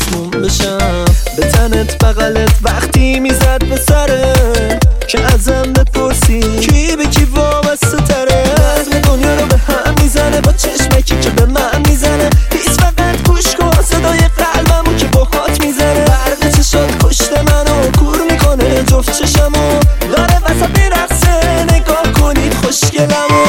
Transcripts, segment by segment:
مسموم بشم به تنت بغلت وقتی میزد به سره که ازم بپرسی کی به کی وابسته تره. نظم دنیا رو به هم میزنه با چشمکی که به من میزنه. هیچ فقط گوش کن صدای قلبمو که با هات میزنه. برق چشات کشته منو کور میکنه جفت چشمو داره وسط میرقصه. نگاه کنید خوشگلمو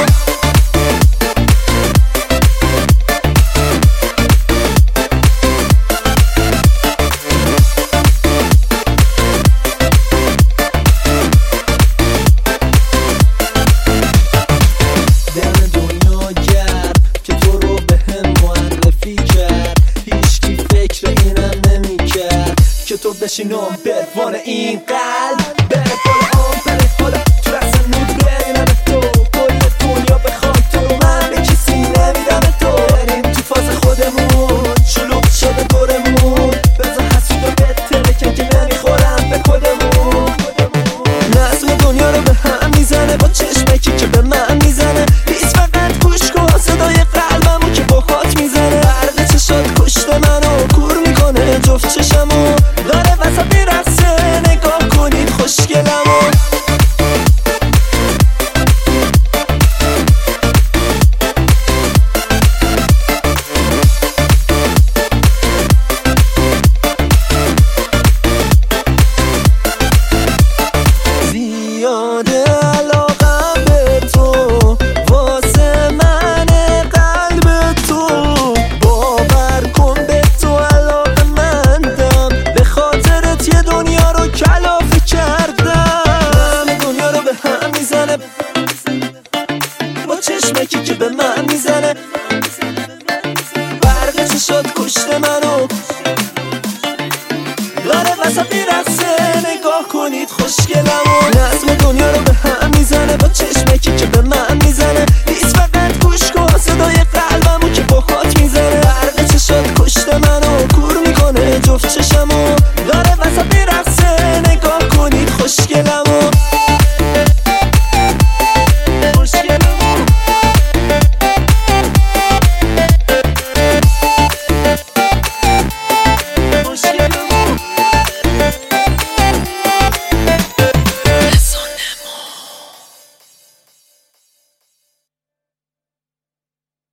تو بشینم بروان این قلب بره بالا بره بالا تو رسن نود برینم تو کل دنیا بخوام تو من به کسی نمیدم تو. بریم تو فاز خودمون شلوغ شده دورمون بذار حسود و بتره که نمیخورم به خودمون. نظم دنیا رو به هم میزنه با چشمکی که به من میزنه. هیچ فقط گوش کن صدای قلبمو که با هات میزنه. برق چشات کشته منو کور میکنه جفت چشمو داره وسط میرقصه. نگاه کنید خوشگلمو زیاده علاقم به تو واسه من قلب تو. باور کن به تو علاقه مندم به خاطرت یه دنیا رو کلافه کردم. دنیا رو به هم میزنه با چشمکی که به من میزنه. برق چشات کشته منو داره وسط میرقصه. نگاه کنید خوشگلمو نظم دنیا رو به هم میزنه با چشمکی که به من میزنه.